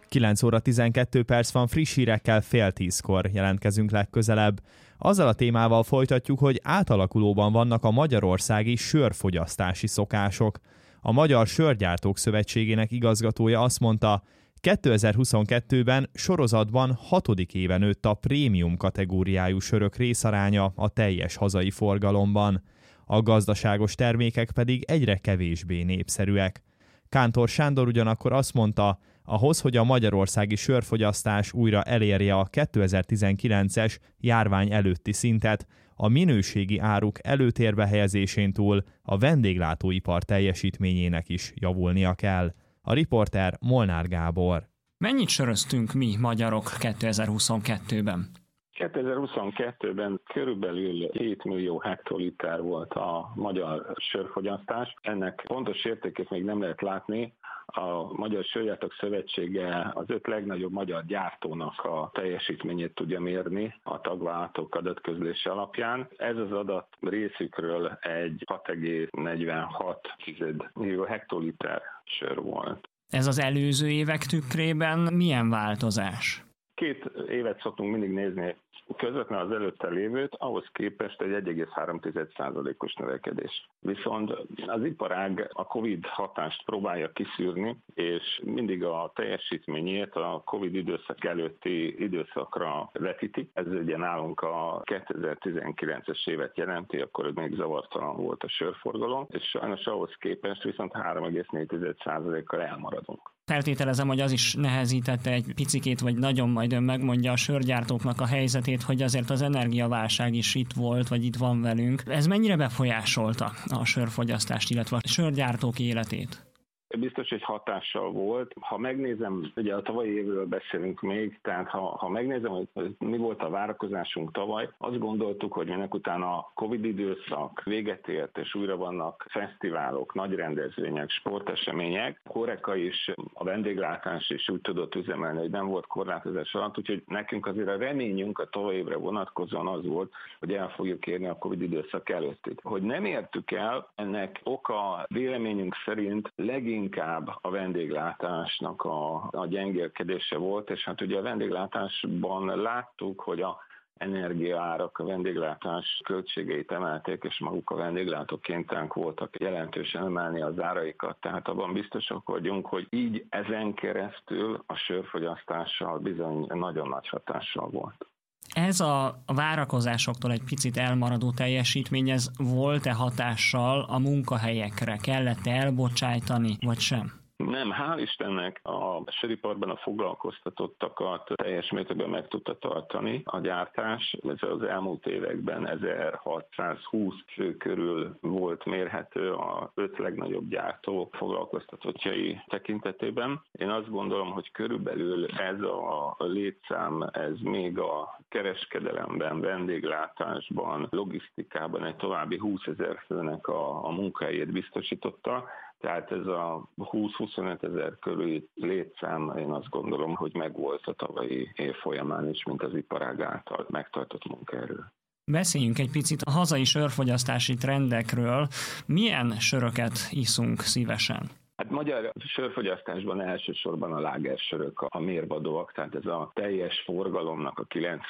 9 óra 12 perc van, friss hírekkel 9:30-kor jelentkezünk legközelebb. Azzal a témával folytatjuk, hogy átalakulóban vannak a magyarországi sörfogyasztási szokások. A Magyar Sörgyártók Szövetségének igazgatója azt mondta, 2022-ben sorozatban 6. éve nőtt a prémium kategóriájú sörök részaránya a teljes hazai forgalomban. A gazdaságos termékek pedig egyre kevésbé népszerűek. Kántor Sándor ugyanakkor azt mondta, ahhoz, hogy a magyarországi sörfogyasztás újra elérje a 2019-es járvány előtti szintet, a minőségi áruk előtérbe helyezésén túl a vendéglátóipar teljesítményének is javulnia kell. A riporter Molnár Gábor. Mennyit söröztünk mi magyarok 2022-ben? 2022-ben körülbelül 7 millió hektoliter volt a magyar sörfogyasztás. Ennek pontos értékét még nem lehet látni. A Magyar Sörgyártók Szövetsége az 5 legnagyobb magyar gyártónak a teljesítményét tudja mérni a tagvállalatok adatközlése alapján. Ez az adat részükről egy 6,46 millió hektoliter sör volt. Ez az előző évek tükrében milyen változás? 2 évet szoktunk mindig nézni, közvetlenül az előtte lévőt, ahhoz képest egy 1,3%-os növekedés. Viszont az iparág a Covid hatást próbálja kiszűrni, és mindig a teljesítményét a Covid időszak előtti időszakra vetíti. Ez ugye nálunk a 2019-es évet jelenti, akkor még zavartalan volt a sörforgalom, és sajnos ahhoz képest viszont 3,4%-kal elmaradunk. Feltételezem, hogy az is nehezítette egy picikét, vagy nagyon majd ön megmondja a sörgyártóknak a helyzetét, hogy azért az energiaválság is itt volt, vagy itt van velünk. Ez mennyire befolyásolta a sörfogyasztást, illetve a sörgyártók életét? Biztos, hogy hatással volt. Ha megnézem, ugye a tavalyi évről beszélünk még, tehát ha megnézem, hogy mi volt a várakozásunk tavaly, azt gondoltuk, hogy minek utána a Covid időszak véget ért, és újra vannak fesztiválok, nagy rendezvények, sportesemények. Horeca is, a vendéglátás is úgy tudott üzemelni, hogy nem volt korlátozás alatt, úgyhogy nekünk azért a reményünk a tavalyi évre vonatkozóan az volt, hogy el fogjuk érni a Covid időszak előttit. Hogy nem értük el, ennek oka véleményünk szerint inkább a vendéglátásnak a gyengélkedése volt, és hát ugye a vendéglátásban láttuk, hogy a energiaárak a vendéglátás költségeit emelték, és maguk a vendéglátók kénytelenek voltak jelentősen emelni az áraikat. Tehát abban biztosak vagyunk, hogy így ezen keresztül a sörfogyasztással bizony nagyon nagy hatással volt. Ez a várakozásoktól egy picit elmaradó teljesítmény, ez volt-e hatással a munkahelyekre? Kellett-e elbocsájtani, vagy sem? Nem, hál' Istennek a söriparban a foglalkoztatottakat teljes mértékben meg tudta tartani a gyártás. Ez az elmúlt években 1620 fő körül volt mérhető a 5 legnagyobb gyártó foglalkoztatottjai tekintetében. Én azt gondolom, hogy körülbelül ez a létszám, ez még a kereskedelemben, vendéglátásban, logisztikában egy további 20 000 főnek a munkahelyét biztosította. Tehát ez a 20-25 000 körüli létszám, én azt gondolom, hogy megvolt a tavalyi év folyamán is, mint az iparág által megtartott munkaerő. Beszéljünk egy picit a hazai sörfogyasztási trendekről. Milyen söröket iszunk szívesen? Hát magyar sörfogyasztásban elsősorban a lágersörök a mérvadóak, tehát ez a teljes forgalomnak a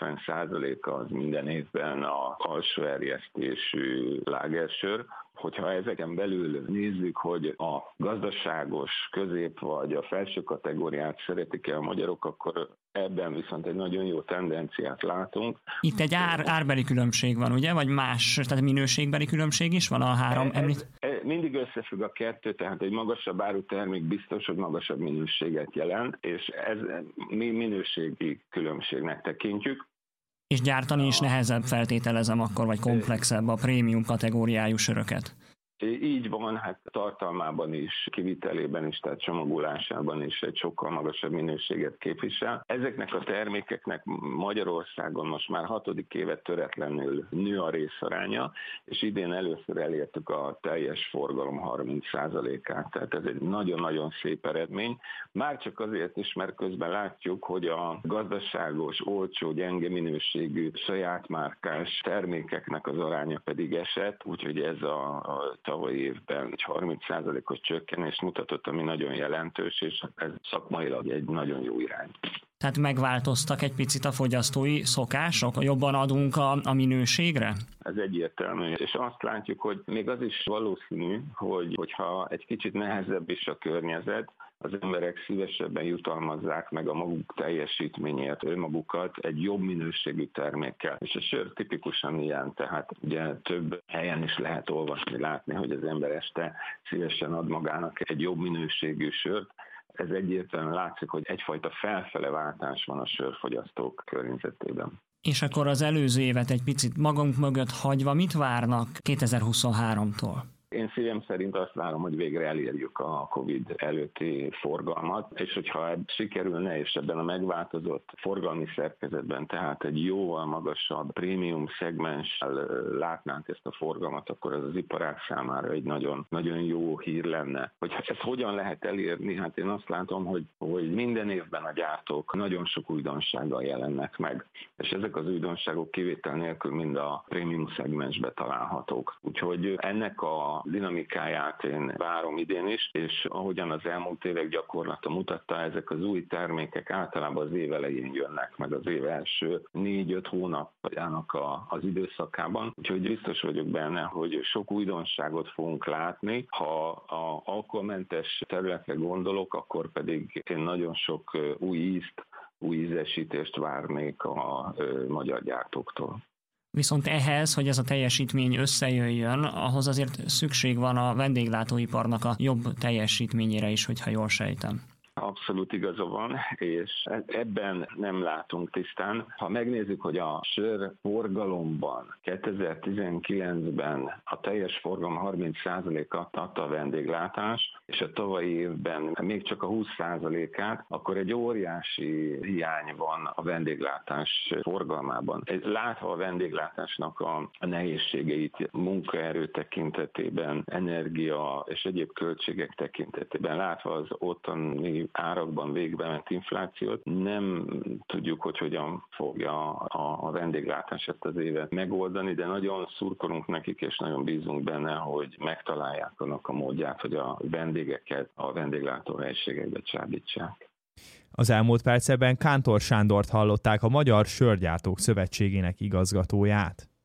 90%-a az minden évben a alsó erjesztésű lágersör. Hogyha ezeken belül nézzük, hogy a gazdaságos, közép vagy a felső kategóriát szeretik-e a magyarok, akkor ebben viszont egy nagyon jó tendenciát látunk. Itt egy árbeli különbség van, ugye? Vagy más, tehát minőségbeli különbség is van a három említ? Mindig összefügg a kettő, tehát egy magasabb áru termék biztos, hogy magasabb minőséget jelent, és ez mi minőségi különbségnek tekintjük. És gyártani is nehezebb, feltételezem akkor, vagy komplexebb a prémium kategóriájú söröket. Így van, hát tartalmában is, kivitelében is, tehát csomagolásában is egy sokkal magasabb minőséget képvisel. Ezeknek a termékeknek Magyarországon most már 6. évet töretlenül nő a részaránya, és idén először elértük a teljes forgalom 30%-át, tehát ez egy nagyon-nagyon szép eredmény. Már csak azért is, mert közben látjuk, hogy a gazdaságos, olcsó, gyenge minőségű, saját márkás termékeknek az aránya pedig esett, úgyhogy ez a tavalyi évben egy 30%-os csökkenést mutatott, ami nagyon jelentős, és ez szakmailag egy nagyon jó irány. Tehát megváltoztak egy picit a fogyasztói szokások? Jobban adunk a minőségre? Ez egyértelmű, és azt látjuk, hogy még az is valószínű, hogyha egy kicsit nehezebb is a környezet, az emberek szívesebben jutalmazzák meg a maguk teljesítményért önmagukat egy jobb minőségű termékkel. És a sör tipikusan ilyen, tehát ugye több helyen is lehet olvasni, látni, hogy az ember este szívesen ad magának egy jobb minőségű sört. Ez egyértelműen látszik, hogy egyfajta felfele váltás van a sörfogyasztók környezetében. És akkor az előző évet egy picit magunk mögött hagyva, mit várnak 2023-tól? Én szívem szerint azt várom, hogy végre elérjük a Covid előtti forgalmat, és hogyha sikerülne, és ebben a megváltozott forgalmi szerkezetben, tehát egy jóval magasabb prémium szegmenssel látnánk ezt a forgalmat, akkor ez az iparág számára egy nagyon, nagyon jó hír lenne. Hogy ezt hogyan lehet elérni? Hát én azt látom, hogy minden évben a gyártók nagyon sok újdonsággal jelennek meg, és ezek az újdonságok kivétel nélkül mind a prémium szegmensbe találhatók. Úgyhogy ennek a dinamikáját én várom idén is, és ahogyan az elmúlt évek gyakorlata mutatta, ezek az új termékek általában az év elején jönnek, meg az év első 4-5 hónapjának az időszakában. Úgyhogy biztos vagyok benne, hogy sok újdonságot fogunk látni. Ha a alkoholmentes területre gondolok, akkor pedig én nagyon sok új ízt, új ízesítést várnék a magyar gyártóktól. Viszont ehhez, hogy ez a teljesítmény összejöjjön, ahhoz azért szükség van a vendéglátóiparnak a jobb teljesítményére is, hogyha jól sejtem. Abszolút igaza van, és ebben nem látunk tisztán. Ha megnézzük, hogy a sör forgalomban 2019-ben a teljes forgalom 30%-at adta a vendéglátás, és a tavalyi évben még csak a 20%-át, akkor egy óriási hiány van a vendéglátás forgalmában. Látva a vendéglátásnak a nehézségeit munkaerő tekintetében, energia és egyéb költségek tekintetében, látva az ottani árakban végbement inflációt, nem tudjuk, hogy hogyan fogja a vendéglátás ezt az évet megoldani, de nagyon szurkolunk nekik, és nagyon bízunk benne, hogy megtalálják annak a módját, hogy a vendégeket a vendéglátóhelyiségekbe csábítsák. Az elmúlt percekben Kántor Sándort hallották, a Magyar Sörgyártók Szövetségének igazgatóját.